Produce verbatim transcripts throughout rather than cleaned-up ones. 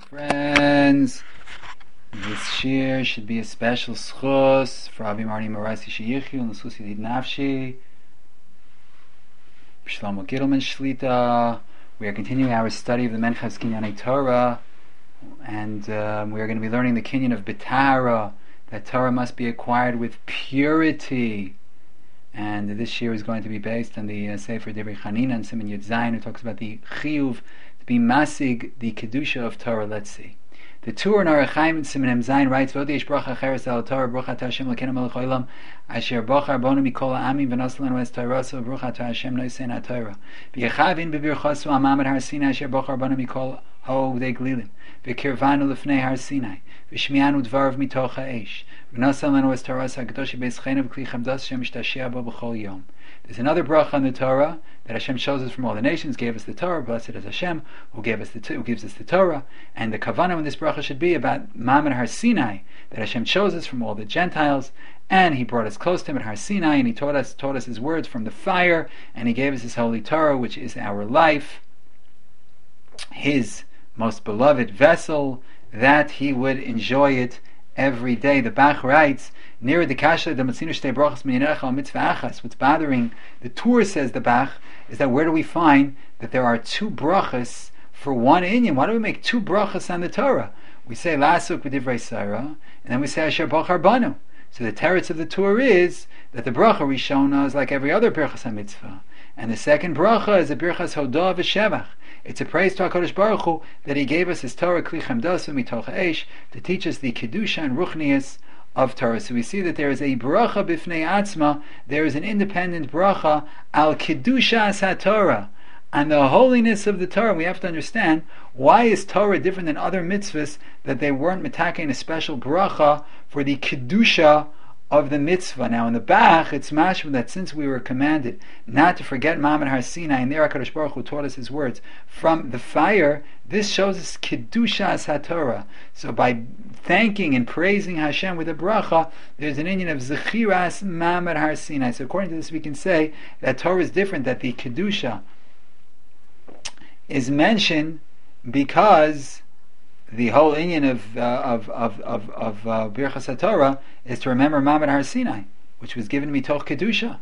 Friends, this shir should be a special schos for Avi Marni Marasi Sheyichu and Susi Did Nafshi Shlomo Gittleman Shlita. We are continuing our study of the Menchas Kinyanei Torah, and um, we are going to be learning the Kinyan of Betara, that Torah must be acquired with purity. And this year is going to be based on the uh, Sefer Divrei Chanina and Siman Yud Zayin, who talks about the chiyuv to be masig, the kedusha of Torah. Let's see. The Tur in Arachaim and Siman Zayin writes, "V'odish bracha cheres al Torah, bracha to Hashem l'kenu melech olam, asher bachar bonu mikol ha'amim v'nosel lanu es Torah, bracha to Hashem noisen ha'Torah. V'yechavin b'birchasu amam et Har Sinai, asher bachar bonu mikol ha'odei glilim, v'kirvanu lefnei Har Sinai, v'shmianu dvarav mitoch ha'esh, v'nosel lanu es Torah ha'kadosh b'eschenu v'kli chamdas Hashem mishtashia bo b'chol yom." There's another bracha on the Torah that Hashem shows us from all the nations, gave us the Torah. Blessed is Hashem who gave us the who gives us the Torah. And the kavanah in this bracha should be about Ma'amad Har Sinai, that Hashem chose us from all the Gentiles, and He brought us close to Him at Har Sinai, and He taught us taught us His words from the fire, and He gave us His holy Torah, which is our life, His most beloved vessel, that He would enjoy it every day. The Bach writes, near the kasha the matzinu shtei brachas minecha mitzvah achas. What's bothering the Tur, says the Bach, is that where do we find that there are two brachas for one inyan? Why do we make two brachas on the Torah? We say lasuk b'divrei Sarah, and then we say asher bachar banu. So the teretz of the Tur is that the bracha rishona is like every other birchas mitzvah, and the second bracha is a birchas hodah v'shevach. It's a praise to HaKadosh Baruch Hu that He gave us His Torah Kli Chamdasu Mitoch Ha'esh to teach us the Kedusha and Ruchnius of Torah. So we see that there is a bracha b'fnei atzma, there is an independent bracha al Kedushas HaTorah, and the holiness of the Torah. We have to understand, why is Torah different than other mitzvahs, that they weren't mitaking a special bracha for the Kedusha of the mitzvah. Now in the Bach, it's mashma that since we were commanded not to forget Ma'amad Har Sinai, and there HaKadosh Baruch Hu taught us His words from the fire, this shows us Kedushas HaTorah. So by thanking and praising Hashem with a bracha, there's an inyan of Zechiras Ma'amad Har Sinai. So according to this, we can say that Torah is different, that the Kedusha is mentioned because the whole inyan of uh, of of of, of uh, Birchas HaTorah is to remember Ma'amad Har Sinai, which was given mitoch kedusha.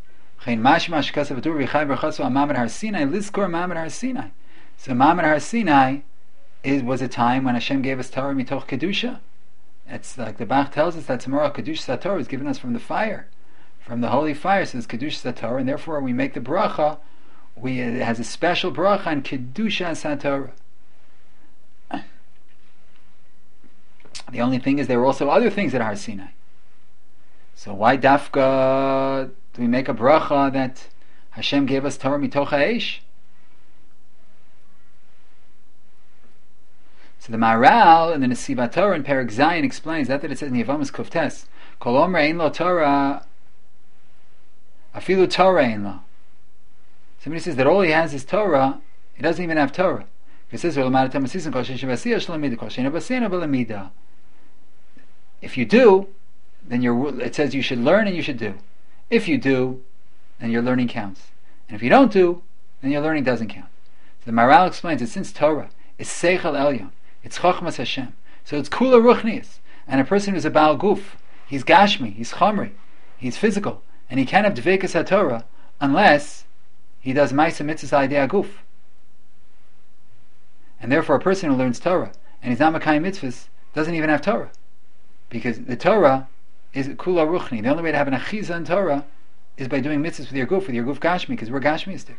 So Ma'amad Har Sinai is was a time when Hashem gave us Torah mitoch kedusha. It's like the Bach tells us that tomorrow kedusha Torah is given us from the fire, from the holy fire. So it's kedusha Torah, and therefore we make the bracha. We it has a special bracha on kedusha Torah. The only thing is there were also other things at Har Sinai. So why dafka do we make a bracha that Hashem gave us Torah mitoch ha'esh? So the Maharal in the Nesivat Torah in Perek Zayin explains that, that it says in Yevamos Kuftes, Kol omer ein lo Torah, afilu Torah ein lo. Somebody says that all he has is Torah, he doesn't even have Torah. It says, if you do, then you're, it says you should learn and you should do. If you do, then your learning counts. And if you don't do, then your learning doesn't count. So the Maharal explains that since Torah is Seichel Elyon, it's Chochmas Hashem, so it's Kula Ruchnius, and a person who's a Baal Guf, he's Gashmi, he's Chomri, he's physical, and he can't have Dveikus HaTorah unless he does Ma'aseh Mitzvahs Al Guf. And therefore a person who learns Torah and he's not Makayim Mitzvahs doesn't even have Torah, because the Torah is Kula Ruchni. The only way to have an Achiza in Torah is by doing mitzvahs with your guf, with your guf Gashmi, because we're Gashmiistic.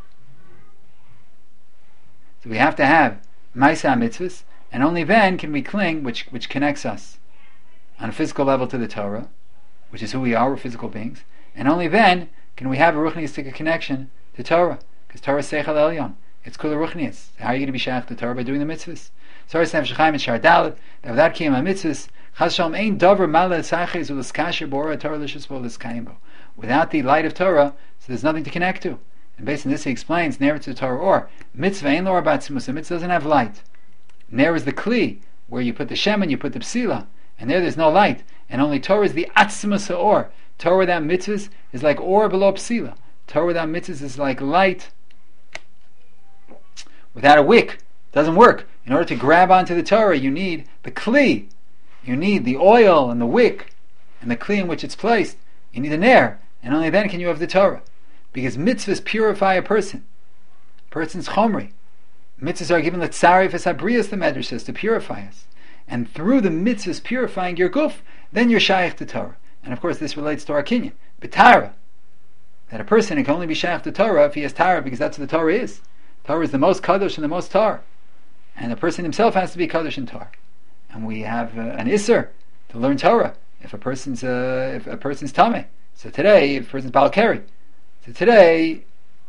So we have to have Ma'aseh mitzvahs, and only then can we cling, which which connects us on a physical level to the Torah, which is who we are, we're physical beings, and only then can we have a Ruchniistic connection to Torah, because Torah is Seichel Elyon. It's Kula Ruchnius. How are you going to be shaykh to Torah? By doing the mitzvahs. Sorry, Sam Shechaim and Shar Dalet, that without kiyum mitzvahs, Chas Shalom ein davar mala tzachis u'liskasher bora Torah lishus v'liskayim. Without the light of Torah, so there's nothing to connect to. And based on this, he explains, never to the Torah, or mitzvah ein lo arbatzimus. A mitzvah doesn't have light. Ner is the kli, where you put the shemen, you put the psila, and there there's no light. And only Torah is the atzmus or. Torah without mitzvahs is like or below psila. Torah without mitzvahs is like light without a wick. Doesn't work. In order to grab onto the Torah, you need the kli. You need the oil and the wick and the kli in which it's placed. You need an air, and only then can you have the Torah. Because mitzvahs purify a person. A person's chomri. Mitzvahs are given l'tzarif es habriyas, the Medrash says, to purify us. And through the mitzvahs purifying your guf, then you're shaykh to Torah. And of course this relates to our kinyan, b'tara. That a person can only be shaykh to Torah if he has Torah, because that's what the Torah is. Torah is the most kadosh and the most tar. And the person himself has to be kadosh and tar. And we have uh, an isser to learn Torah if a person's uh, if a person's tameh. So today, if a person's balkari. So today,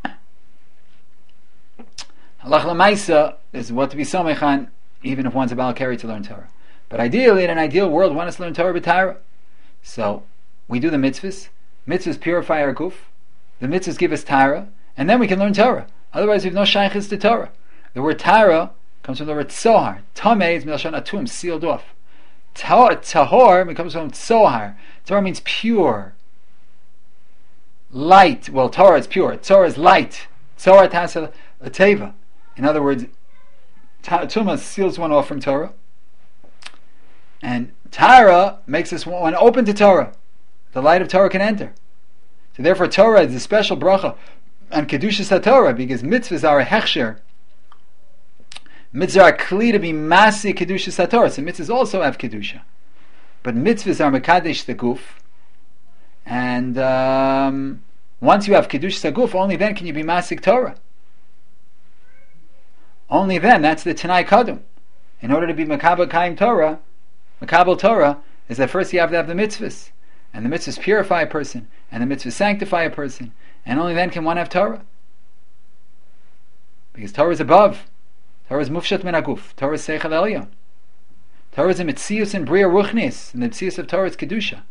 halach l'maisa is what to be somechan, even if one's a balkari to learn Torah. But ideally, in an ideal world, one has to learn Torah b'Torah. So we do the mitzvahs. Mitzvahs purify our guf. The mitzvahs give us Torah, and then we can learn Torah. Otherwise, we have no shaykhis to Torah. The word Torah comes from the word tzohar. Tameh is milashon atum, sealed off. Tahor comes from tzohar. Torah means pure, light. Well, Torah is pure. Torah is light. Tzohar tasa teva. In other words, Tumah seals one off from Torah, and Torah makes us one open to Torah. The light of Torah can enter. So therefore, Torah is a special bracha and kedushas haTorah, because mitzvahs are a hechsher. Mitzvahs are kli to be masi kedushas haTorah. So mitzvahs also have kedusha, but mitzvahs are mekadesh the guf. And um, once you have kedushas haguf, only then can you be masik Torah. Only then, that's the Tanai Kadum. In order to be Makabel Kaim Torah, Makabel Torah, is that first you have to have the mitzvahs. And the mitzvahs purify a person, and the mitzvahs sanctify a person, and only then can one have Torah. Because Torah is above. Torah is Mufshat Min HaGuf. Torah is Seichel Elyon. Torah is a Mitzius and Bria Ruchnis, and the Mitzius of Torah is Kedusha.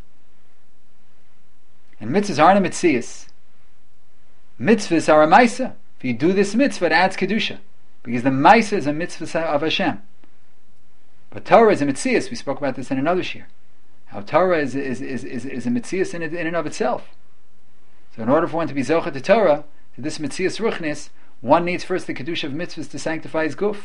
And mitzvahs aren't a Mitzius. Mitzvahs are a Maisa. If you do this mitzvah, it adds Kedusha. Because the Maisa is a mitzvah of Hashem. But Torah is a Mitzias. We spoke about this in another shir. How Torah is, is, is, is, is a Mitzias in, in and of itself. So in order for one to be Zocha to Torah, to this Mitzias Ruchnis, one needs first the Kedusha of mitzvahs to sanctify his guf.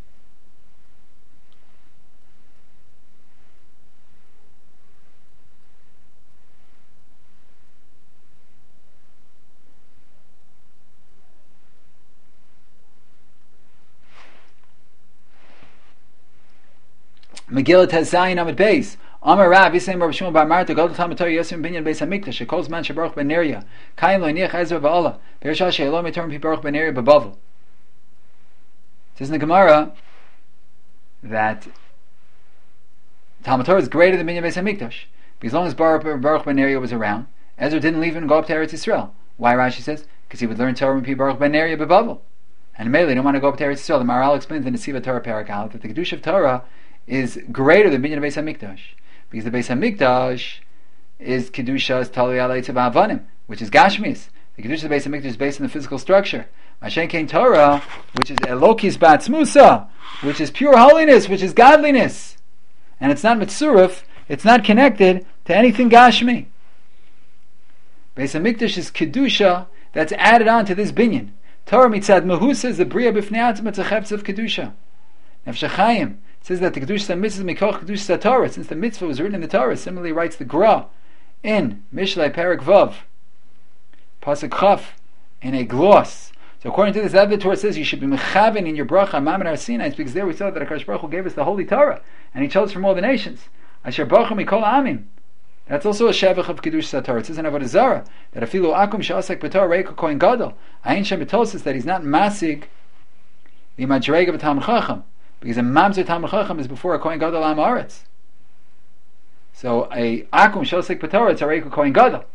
Megillah Tazayin Amid Beis. Amar Rav Yisrael Rav Shmuel Bar Marta Gadol Talmud Torah Yosem Binyan Beis Hamikdash Shekol Zman Shebaruch Ben Neriah Kain Lo Niach Ezra Va'ala Beirshal She'elo Mitorm Pi Baruch Ben Neriah B'Bavel. It says in the Gemara that Talmud Torah is greater than Binyan Beis Hamikdash, because as long as Baruch, Baruch Ben Neriah was around, Ezra didn't leave and go up to Eretz Yisrael. Why? Rashi says because he would learn Torah from Pi Baruch Ben Neriah B'Bavel, and Mele didn't want to go up to Eretz Yisrael. The Maharal explains in the Nesiva Torah Parak Aleph that the Kedusha of Torah is greater than Binyan Beis Hamikdash, because the Beis Hamikdash is Kedusha's Talui Alei Tzeva Avanim, which is Gashmis. The Kedusha of the Beis Hamikdash is based on the physical structure. Mashen Kein Torah, which is Elokis Batzmusa, which is pure holiness, which is godliness, and it's not Mitzurif, it's not connected to anything Gashmi. Beis Hamikdash is Kedusha that's added on to this binyan. Torah Mitzad Mehusa is the Bria B'fnei Atzma Tzachevtz of Kedusha. Nefesh HaChaim says that the Kedusha mitzvah mikoch Kedusha Torah, since the mitzvah was written in the Torah. Similarly writes the Gra in Mishlei Perik Vav Pasuk Chaf in a gloss. So according to this, the Torah says you should be mechaven in your bracha Mammon Har Sinai, because there we saw that HaKadosh Baruch Hu gave us the Holy Torah, and He chose from all the nations. Asher Baruch Mikol Amim. That's also a shevach of Kedusha Torah. It says in Avodah Zarah that afilu akum she'asek b'Torah reiko kohen gadol. Ayin Shem B'Tosas that he's not masig the madrega b'Talmid Chacham, because a mamzer Talmid Chacham is before a kohen gadol am aretz. So a akum she'asek b'Torah it's a reiko kohen gadol.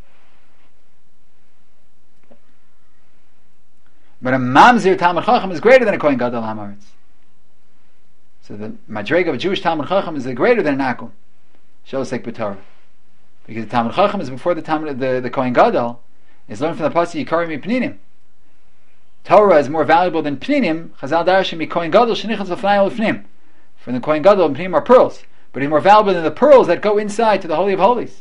But a mamzer Talmid Chacham is greater than a kohen gadol am aretz. So the madrega of a Jewish Talmid Chacham is greater than an akum she'asek b'Torah. Because the Talmid Chacham is before the Talmud, the, the Kohen Gadol is learned from the pasuk Yikarim Pninim. Torah is more valuable than Pninim. Chazal Darashim Mi Kohen Gadol Shenichas L'Fnei L'Fnim. From the Kohen Gadol, Pninim are pearls, but he's more valuable than the pearls that go inside to the Holy of Holies.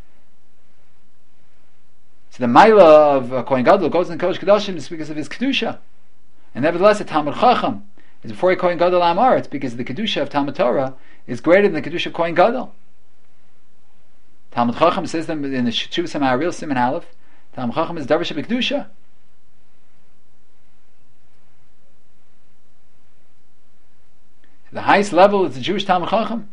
So the Maila of uh, Kohen Gadol goes in Kodesh Kodashim just because of his kedusha, and nevertheless, a Talmid Chacham is before he Kohen Gadol Amar. It's because the Kedusha of Talmud Torah is greater than the Kedusha of Kohen Gadol. Talmud Chacham says them in the Shuvas HaMaharil Siman Aleph, Talmud Chacham is Darvish B'Kedusha. The highest level is the Jewish Talmud Chacham.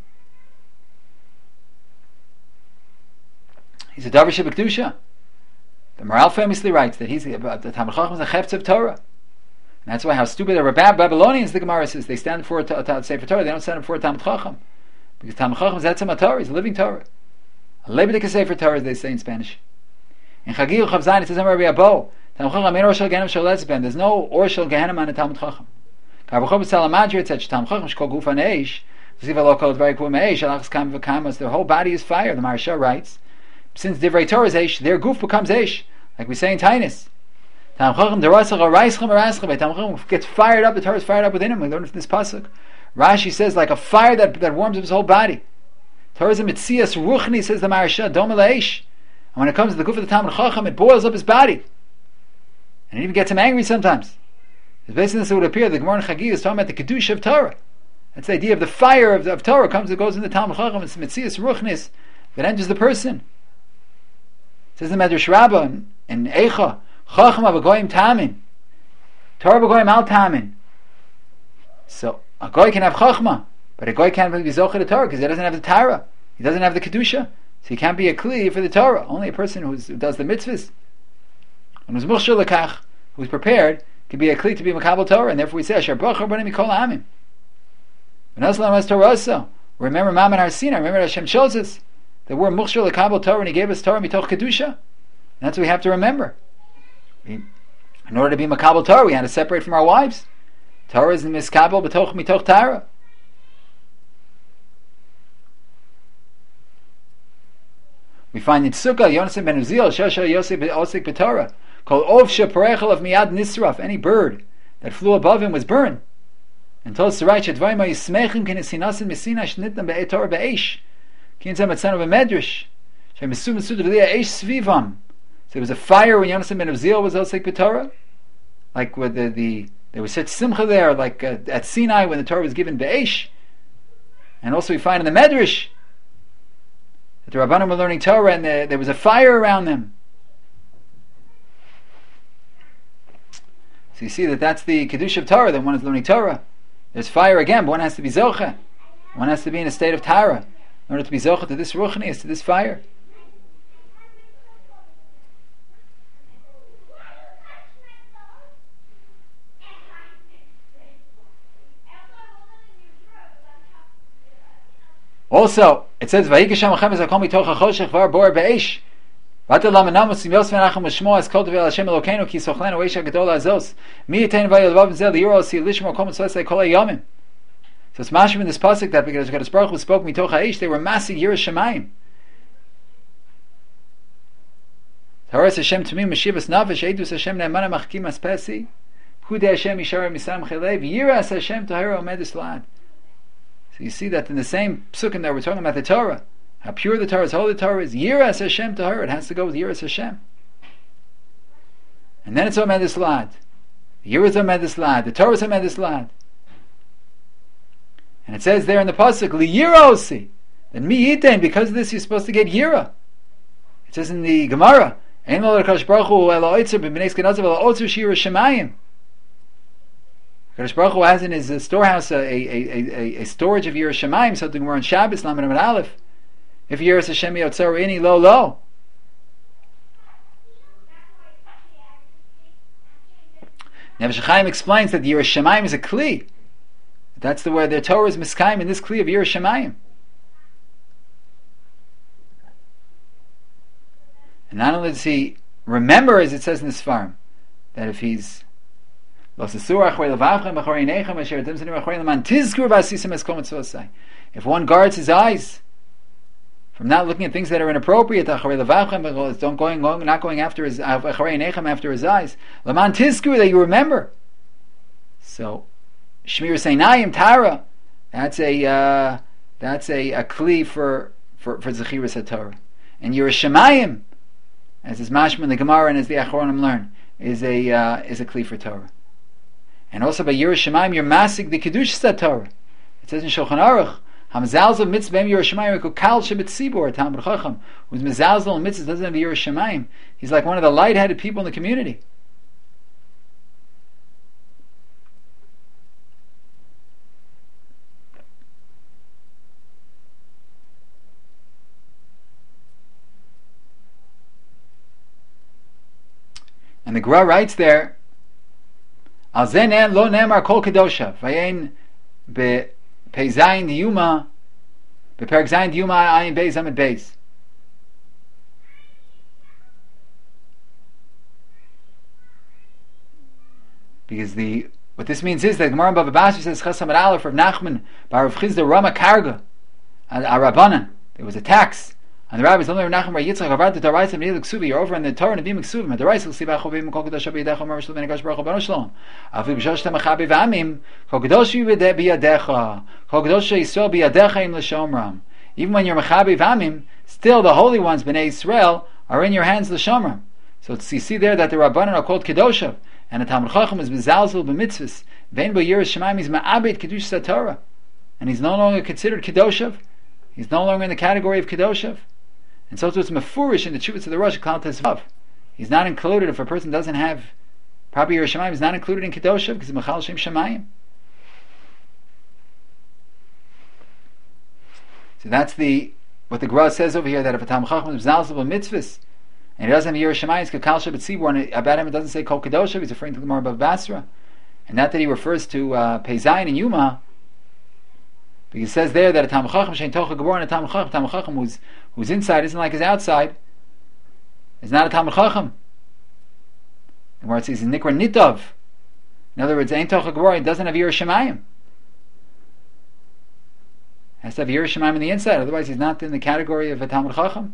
He's a Darvish B'Kedusha. The Maral famously writes that he's the Talmud Chacham is a Chefetz of Torah. And that's why how stupid the Rabbab Babylonians, the Gemara says, they stand for a Sefer Torah, they don't stand for a Talmud Chacham. Because Talmud Chacham is Etzem HaTorah, he's a living Torah. A Lebedik Sefer Torah, as they say in Spanish. In Chagil Chav Zayin, it says, Rabbi Abo, Talmud Chacham, Ein Or Shel Gehenim Shel Letzben. There's no Or Shel Gehenim on a Talmud Chacham. Karbuchov Salamadri, it says, Talmud Chacham, Shkol Guf HaNeish, Ziva Lo Kol Dvari Kuv Meish, Alachas Kam V'Kamas, their whole body is fire. The Maharsha writes, since Divrei Torah is Eish, their Guf becomes Eish, like we say in Tainus. Talmud Chacham, Derasach HaRaischem HaRaischem, Talmud Chacham gets fired up, the Torah is fired up within him. We learn from this pasuk. Rashi says, like a fire that, that warms up his whole body. Torah is a mitzias ruchni, says the Maharsha, Dom Eish. And when it comes to the Guf of the Talmud Chacham, it boils up his body. And it even gets him angry sometimes. Because based on this, it would appear the Gemara in Chagil is talking about the Kedusha of Torah. That's the idea of the fire of, of Torah comes and goes in the Talmud Chacham. It's mitzias ruchnis that enters the person. It says the Medrash Rabbah in, in Eicha, Chacham Avagoyim Tamin. Torah Avagoyim Al Tamin. So, a Goy can have Chachma, but a Goy can't be Zocher the Torah because he doesn't have the Torah. He doesn't have the Kedusha. So he can't be a Kli for the Torah. Only a person who's, who does the mitzvahs and who's Muchshel Lekach, who's prepared, can be a Kli to be Makabel Torah. And therefore we say, Asher Bracha B'nei Mikol Ha'amim. V'naslam as Torah also. Remember Mammon Har Sinai. Remember Hashem shows us that we're Muchshel Lekabel Torah and He gave us Torah mitoch Kedusha. And that's what we have to remember. We, in order to be Makabel Torah, we had to separate from our wives. Torah is Miskabel B'toch Mitoch Tara. We find in Sukkah, Yonasan ben Uzziel, Shosha Yosef Osik B'Torah, called Ov Sheparechel of Miyad Nisraf. Any bird that flew above him was burned. And told Sarai, Shedvayim Yismechim Kinesinasin Mesina Shnitnam Be'etor Be'esh. Kinsam Atzanu Be'medrash. Shemesu Mesu Devliya Eish Svivam. So there was a fire when Yonasan ben Uzziel was Osik B'Torah. Like with the, the there was such simcha there, like uh, at Sinai when the Torah was given Be'esh. And also we find in the Medrash that the Rabbanim were learning Torah and the, there was a fire around them. So you see that that's the Kedusha of Torah, that one is learning Torah. There's fire again, but one has to be Zocha. One has to be in a state of Torah in order to be Zocha to this Ruchni, to this fire. Also, it says, "Vayikasham Hashem es hakom mitoch hachoshech var bor be'esh." Vatel lamanam usim yosef menachem l'shmo es kol tevel Hashem Elokeinu ki sochlenu eish hagdol azos mi yitain vayelvav zel yiro si lishmo kol mitzvasei kol hayomim. So it's mashim in this pasuk that because Hakadosh Baruch Hu spoke mitoch ha'esh, they were massing yiras shemayim. Taras Hashem to me meshivas nafesh edus Hashem ne'emana machkim aspesi hude Hashem yishar misam chelev yiras Hashem tahira omedus lad. So you see that in the same psukim that we're talking about the Torah, how pure the Torah is, holy the Torah is, Yiras Hashem to her, it has to go with Yiras Hashem. And then it's Omedus Lad. Yiras Omedus Lad, the Torah is Omedus Lad. And it says there in the pasuk, Li Yira Osi, that mi yitain, because of this you're supposed to get Yira. It says in the Gemara, Ein lo l'Hakadosh Baruch Hu ela oitzer b'bnei Skenazav ela oitzer shira shemayim. Hakadosh Baruch Hu has in his uh, storehouse a, a, a, a, a storage of Yiras Shemayim, something we're on Shabbos, Lamed Amud Aleph. If Yiras Hashem yotzar ini lo lo. Nefesh Chaim explains that Yiras Shemayim is a kli. That's the way the Torah is miskayim in this kli of Yiras Shemayim. And not only does he remember, as it says in the Sfarim, that if he's if one guards his eyes from not looking at things that are inappropriate, don't going, not going after his after his eyes, that you remember. So Shmir Seinayim Tara, that's a uh, that's a, a kli for for for Zechiras HaTorah. And Yiras Shemayim, as is mashma in the Gemara and as the Achronim learn, is a uh, is a kli for Torah. And also by Yerushalayim, you're masig the Kedusha Torah. It says in Shulchan Aruch, Hamzalzel mitzvah Yerushalayim kukal shebet tzibur Talmud Chacham. Who's mezalzel and mitzvah doesn't have Yerushalayim. He's like one of the light-headed people in the community. And the Gra writes there, Al zenen lo nemar kol kedosha vayen be peizayin diyuma be perek zayin diyuma ayin beis amid beis. Because the what this means is that Gemara in Bava Basra says Chasam at Aleph of Nachman by Rav Chizda Rama Karga at Arabanan. There was a tax. And the rabbis, Nachman Bar Yitzchak, Avad the Daraisa Mnei Ksuvi. You're over in the Torah and Bim Ksuvim. The Daraisa Ksiva Chovim Kol Kedosh B'Yadecha Mar Shlo V'Negash Baruch B'No Shalom. Afi B'Shosh Tamachabi V'Amim Kol Kedosh B'Yadecha Kol Kedosh Yisrael B'Yadecha Im L'Shomram. Even when you're Mechabi V'Amim, still the holy ones B'nei Yisrael are in your hands L'Shomram. So it's, you see there that the Rabbanan are called Kedoshav, and the Talmud Chacham is B'Zalzel B'Mitzvahs. Vein B'Yiras Shemaim is Ma'abed Kedusha Torah, and he's no longer considered Kedoshav. He's no longer in the category of Kedoshav. And so it's mefurish in the Chuvas of the Rosh Klal Tezvav. He's not included if a person doesn't have proper Yiras Shamayim. He's not included in Kedoshav because he's Mechal Shem Shamayim. So that's the what the Gra says over here, that if a Talmid Chacham is Zalzel B'Mitzvahs and he doesn't have Yiras Shamayim, it's Kakal Shabbat Tzibur, and about him it doesn't say Kol Kedoshav. He's referring to the Gemara Bava Basra, and not that he refers to uh, Peizayin and Yuma. Because it says there that a Talmid Chacham shein tocha gebor, and a Talmid Chacham, Talmid Chacham who's, who's inside isn't like his outside. It's not a Talmid Chacham. And where it says Nikra Nitov, in other words, ein tocha gebor, he doesn't have Yiras Shamayim. Has to have Yiras Shamayim on the inside, otherwise he's not in the category of a Talmid Chacham.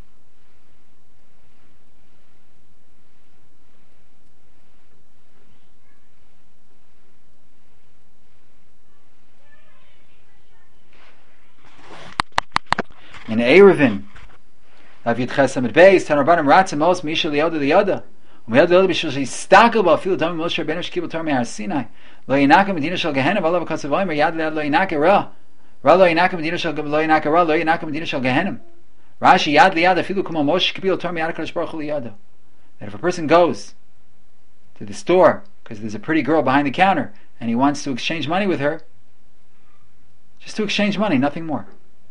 In Erevin, Av Yitches Amid Beis, Tan Rabbanim Ratzim Mos Misha Liyoda Liyoda, Umiyad Liyoda B'Shul Shistakel Ba'Afil Dami Moshe Rabbeinu Shekibel Torah Me'Har Sinai, Lo Yinaka Medina Shel Gehenna V'Alav V'Kasav Omer Yad Liad Lo Yinaka Ra, Ra Lo Yinaka Medina Shel Lo Yinaka Ra Lo Yinaka Medina Shel Gehenna, Rashi Yad Liad Afilu Kumo Moshe Shekibel Torah Me'Har Kadosh Baruch Hu Liyoda. That if a person goes to the store because there's a pretty girl behind the counter and he wants to exchange money with her, just to exchange money, nothing more.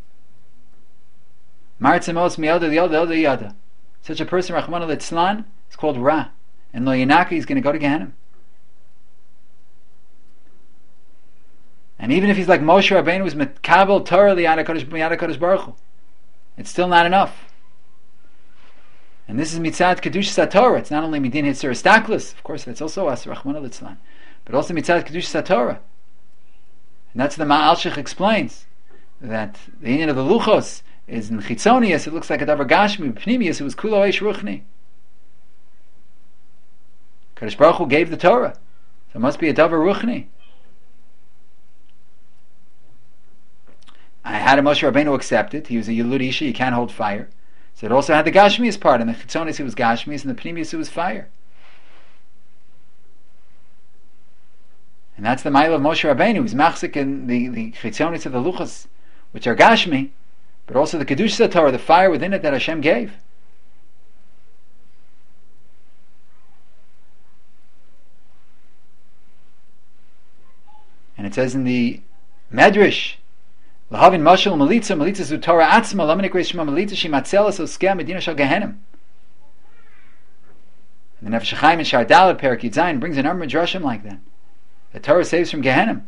Such a person, Rachmana Litzlan, is called Ra. And Lo Yinaka, he's going to go to Gehenna. And even if he's like Moshe Rabbeinu, who's Metkabel Torah Liyad HaKadosh Baruch Hu, it's still not enough. And this is Mitzad Kedusha Torah. It's not only Midin Hitzur Estaklis, of course, that's also us, Rachmana Litzlan, but also Mitzad Kedusha Torah. And that's the Ma'al Shech explains, that the union of the Luchos is in Chitzonius, it looks like a Davar Gashmi. Pnimius, it was Kulo Eish Ruchni. Kadosh Baruch Hu gave the Torah, so it must be a Davar Ruchni. I had a Moshe Rabbeinu accept it. He was a Yelud Isha, you can't hold fire. So it also had the Gashmius part. In the Chitzonius it was Gashmius, and the Pnimius it was fire. And that's the Ma'il of Moshe Rabbeinu. He's machzik in the, the Chitzonius of the Luchas, which are Gashmi, but also the Kedusha Torah, the fire within it that Hashem gave. And it says in the Medrash, L'havin mashal melitza, melitza zu Torah atzma, laminik reis shema melitza, she matzelas o skea medina shal gehenim. And the Nefesh HaChaim in Shar Dalet, Perak Yud Zayin, brings a number of drashim like that. The Torah saves from Gehenim.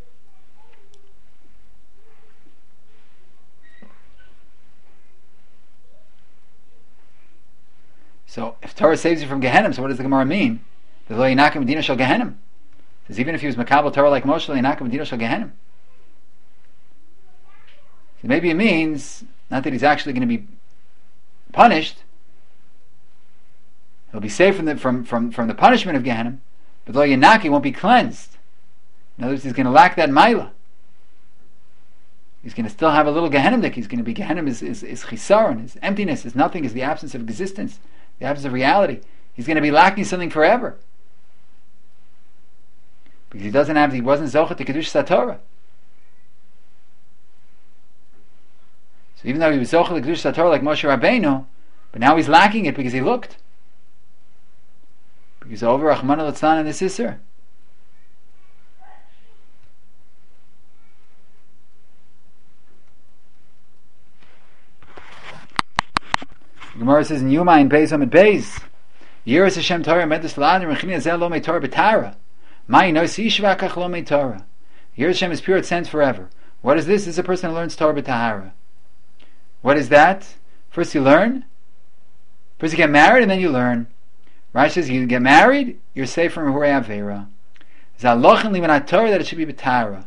So, if Torah saves you from Gehenim, so what does the Gemara mean? The Lo Yinaka Medina Shal Gehenim. It says even if he was Makabel Torah like Moshe, Lo Yinaka Medina Shal Gehenim. So maybe it means, not that he's actually going to be punished, he'll be saved from the, from, from, from the punishment of Gehenim, but Lo Yinaka won't be cleansed. In other words, he's going to lack that Maila. He's going to still have a little Gehenimdik. He's going to be, Gehenim is, is, is chisaron, is emptiness, is nothing, is the absence of existence, the absence of reality. He's going to be lacking something forever. because he doesn't have, he wasn't zocheh to Kedushas HaTorah. So even though he was zocheh to Kedushas HaTorah like Moshe Rabbeinu, but now he's lacking it because he looked. Because over Rachmana Litzlan and the Sisser. The Gemara says in Yuma in Beis Amid Beis, Yiras Hashem Torah Medus Ladim Rechini Azel Lo Me Torah B'Tara. Mai No Sishva Kach Lo Me Torah. Yiras Hashem is pure, it stands forever. What is this? This is a person who learns Torah B'Tahara. What is that? First you learn. First you get married and then you learn. Rashi says you get married, you're safe from Hurei Avera. Zalochin Limanat Torah that it should be B'Tahara.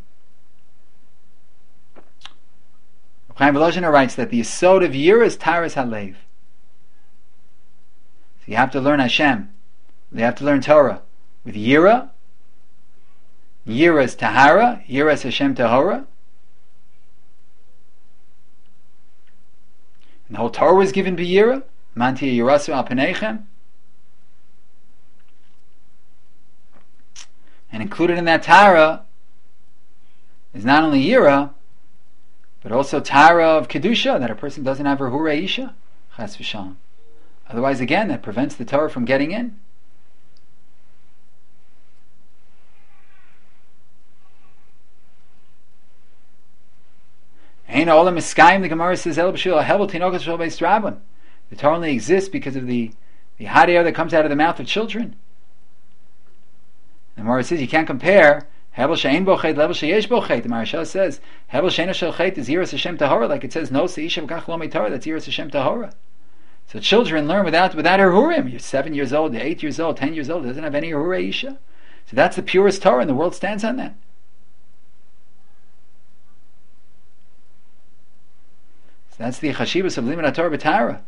Chaim Volozhiner writes that the yesod of Yira is Taras Halev. So you have to learn Hashem. You have to learn Torah with Yira. Yira is Tahara. Yira is Hashem Tahora. And the whole Torah was given by Yira. Mantia Yirasu Al Penechem. And included in that Tara is not only Yira, but also Tara of Kedusha, that a person doesn't have her Hurei Isha. Chas v'shalom. Otherwise, again, that prevents the Torah from getting in. Ein olam miskayim, the Gemara says, El b'shul ha'hevel tinokas shel beis rabban. The Torah only exists because of the the hot air that comes out of the mouth of children. The Gemara says you can't compare Hebel she'ein bo chet, level she'yesh bo chet. The Maharsha says Hebel she'ein shel chet is Yiras Hashem Tahora, like it says no seisha v'kach lo me'Torah, that's Yiras Hashem Tahora. So children learn without without her hurim. You're seven years old, you're eight years old, ten years old, doesn't have any hurei isha. So that's the purest Torah, and the world stands on that. So that's the chashivas of limud Torah b'Tahara.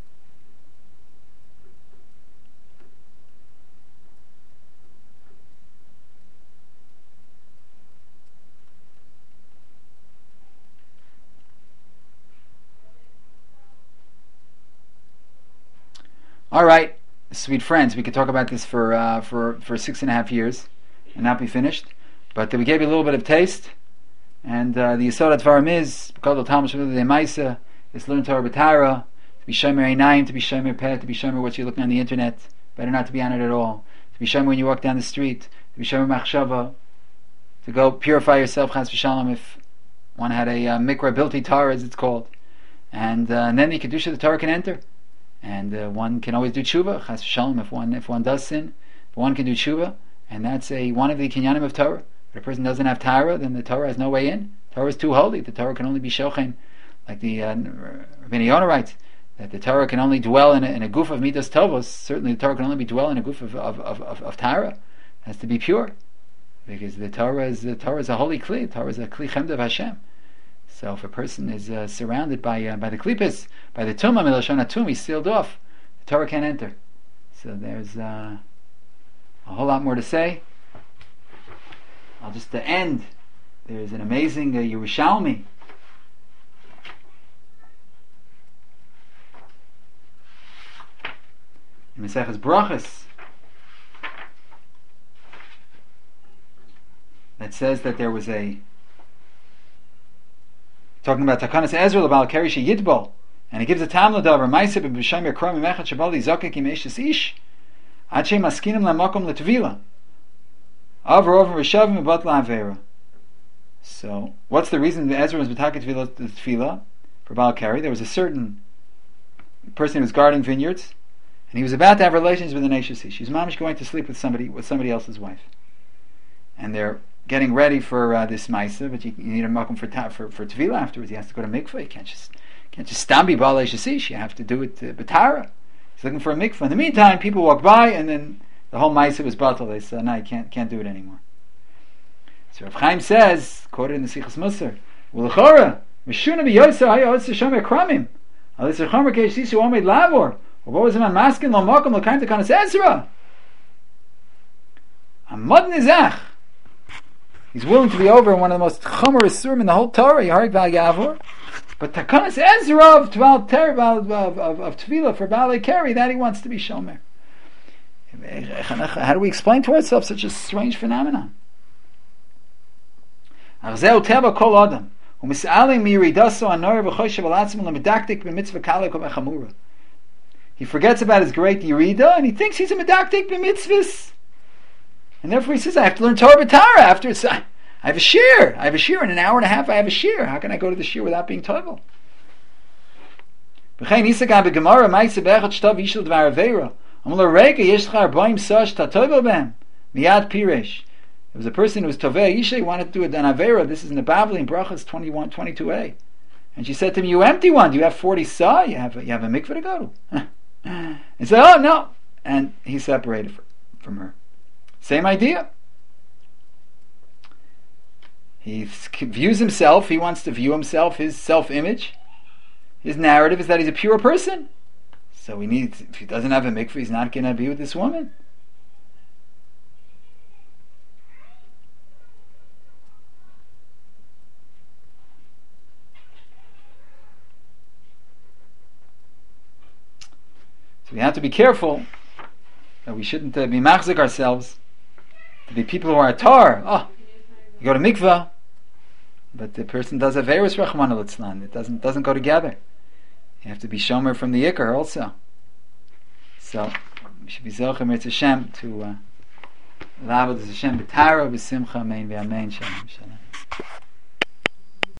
All right, sweet friends, we could talk about this for uh, for for six and a half years and not be finished, but we gave you a little bit of taste. And uh, the Yisod Advarim is called Talmud Shmuel de Maisa. It's learn Torah b'Tahara, to be shomer einayim, to be shomer peh, to be shomer what you're looking on the internet. Better not to be on it at all. To be shomer when you walk down the street. To be shomer machshava. To go purify yourself, chas v'shalom, if one had a uh, mikra bilti Torah, as it's called, and, uh, and then the kedusha of the Torah can enter. And uh, one can always do tshuva, chas v'shalom, if one if one does sin, but one can do tshuva, and that's a one of the kinyanim of Torah. If a person doesn't have Torah, then the Torah has no way in. Torah is too holy. The Torah can only be shochen, like the uh, Rabbeinu Yonah writes, that the Torah can only dwell in a, in a goof of midas tovos. Certainly, the Torah can only be dwell in a goof of of of, of, of Torah. It has to be pure, because the Torah is the Torah is a holy kli. The Torah is a kli chemda of Hashem. So if a person is uh, surrounded by uh, by the klippas, by the tumah milashon hatum, he's sealed off. The Torah can't enter. So there's uh, a whole lot more to say. I'll just to end. There's an amazing uh, Yerushalmi. In Maseches Brachos, that says that there was a talking about Takanas Ezra l'Baal Keri sheYidbol, and he gives a tam l'davar Ma'aseh b'B'Shem Yakram Mechad Shabal Yizakek Im Eishes Ish Ad Shei Maskinim LaMakom L'Tvila Avro Over Rishavim Bat LaAvera. So, what's the reason that Ezra was b'taket Tvila for Baal Keri? There was a certain person who was guarding vineyards, and he was about to have relations with an Eishes Ish. He was mamish going to sleep with somebody with somebody else's wife, and they're getting ready for uh, this Maisa, but you, you need a makom for, ta- for for Tvila afterwards. He has to go to mikveh. You can't just can't just stambi Baal Eishes Ish. You have to do it uh, b'tara. He's looking for a mikveh. In the meantime, people walk by, and then the whole Maisa was batal. They said, no, you can't, can't do it anymore. So Rav Chaim says, quoted in the Sichas Musar, U'lechora, Mishuna b'yoysa haya otsa shomer kramim, alisar chomer ke'eshisu omed lavor, u'bo zman maskin lo mokum l'kaim tekanas Ezra. Amod nizach. He's willing to be over in one of the most chomer isurim in the whole Torah, Yaharik Val Yavor, but tekanas Ezra of Tval Ter, of, of, of, of Tvila for Balei Keri, that he wants to be shomer. How do we explain to ourselves such a strange phenomenon? Ach zeu teva kol adam. U'mis'alim miridaso anor v'choshev alatzim l'medaktik b'mitzvah kalik u'mechamura. He forgets about his great Yerida, and he thinks he's a medaktik b'mitzvahs. And therefore he says, I have to learn Torah B'Tara after it's... I have a shir. I have a shir. In an hour and a half I have a shir. How can I go to the shir without being toivel? V'chein isagam b'gemara ma'isa b'echad shtav yishel dvar aveira. Amar rega yesh l'cha arbaim sash ta toivel b'hem. Miyad piresh. There was a person who was tovei Yisha, he wanted to do an Avera. This is in the Bavli in Brachas twenty-one, twenty-two a. And she said to him, you empty one. Do you have forty sa? You have a, you have a mikveh to go to? He said, oh, no. And he separated for, from her. Same idea. He views himself, he wants to view himself, his self-image. His narrative is that he's a pure person. So he needs, if he doesn't have a mikveh, he's not going to be with this woman. So we have to be careful that we shouldn't uh, be machzik ourselves to be people who are atar. Oh, you go to mikvah, but the person does averos rachmana litzlan. It doesn't doesn't go together. You have to be shomer from the ikar also. So we should be zocher mirz Hashem to lavad Hashem b'tara b'simcha amen v'amen shalom shalom.